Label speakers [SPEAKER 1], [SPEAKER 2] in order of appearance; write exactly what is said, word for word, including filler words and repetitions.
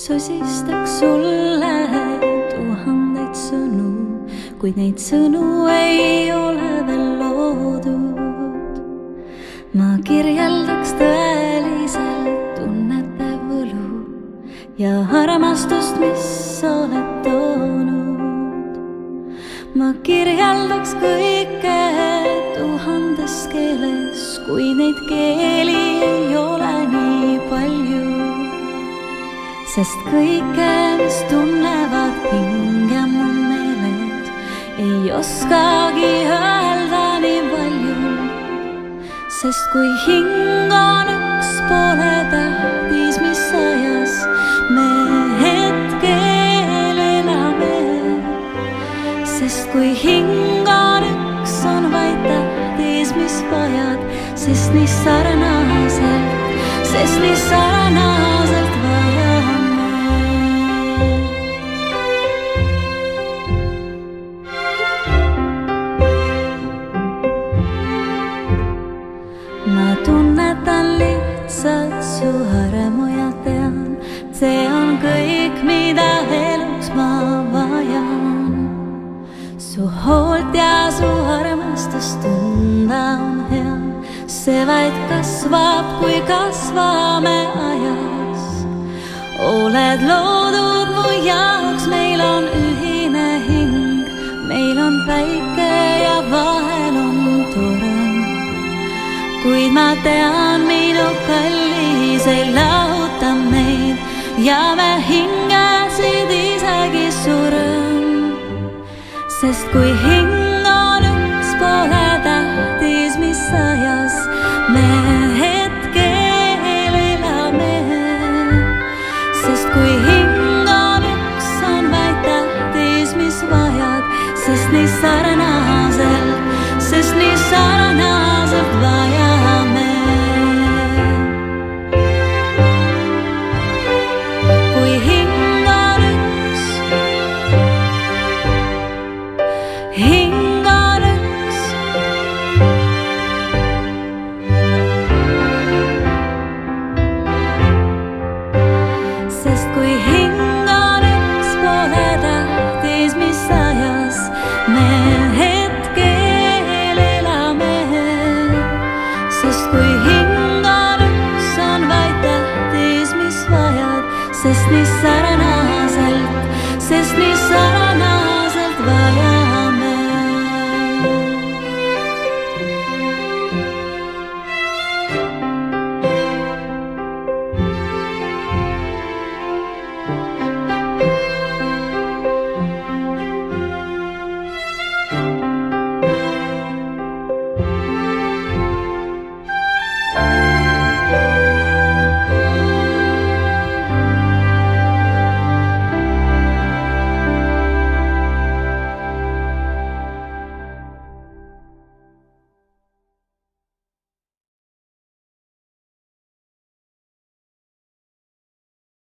[SPEAKER 1] sosistaks sulle tuhandeid sõnu, kuid neid sõnu ei ole veel loodud. Ma kirjeldaks tõeliselt tunnete võlu ja armastust, mis oled toonud. Ma kirjeldaks kõike tuhandes keeles, kui neid keeli ei ole nii palju. Sest kõike, mis tunnevad hinge mu meeled, ei oskagi öelda nii palju. Sest kui hing on üks, pole tähtis, mis ajas me hetkel elame. Sest kui hing on üks, on vaid tähtis, mis vajad, sest nii sarnaselt, sest nii sarnaselt vajame. Ma tunnetan lihtsalt su armu ja tean, see on kõik, mida eluks ma vajan. Su hoolt ja su armastust tunda on hea, see vaid kasvab, kui kasvame ajas. Oled loodud mu jaoks, meil on ühine hing, meil on päike ja vahel on torm. Kuid ma tean, minu kallis ei lahuta meid ja me hingesid isegi surm. Sest kui hing on üks, pole tähtis, mis ajas me hetkel elame. Sest kui hing on üks, on vaid tähtis, mis vajad, sest nii sarnaselt, sest nii sarnaselt vajame. Kui hing on üks, hing on üks, sest kui hing on üks, pole tähtis, mis ajas me